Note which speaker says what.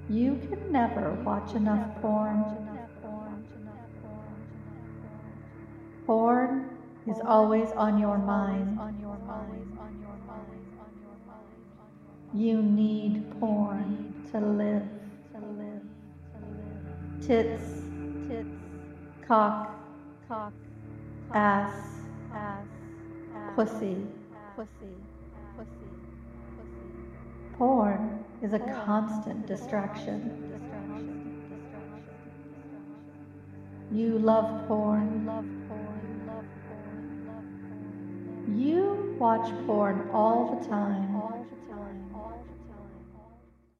Speaker 1: You can never watch enough porn. Porn is always on your mind. You need porn to live. Tits, cock, ass, pussy. Porn is a constant distraction. You love porn. You watch porn all the time.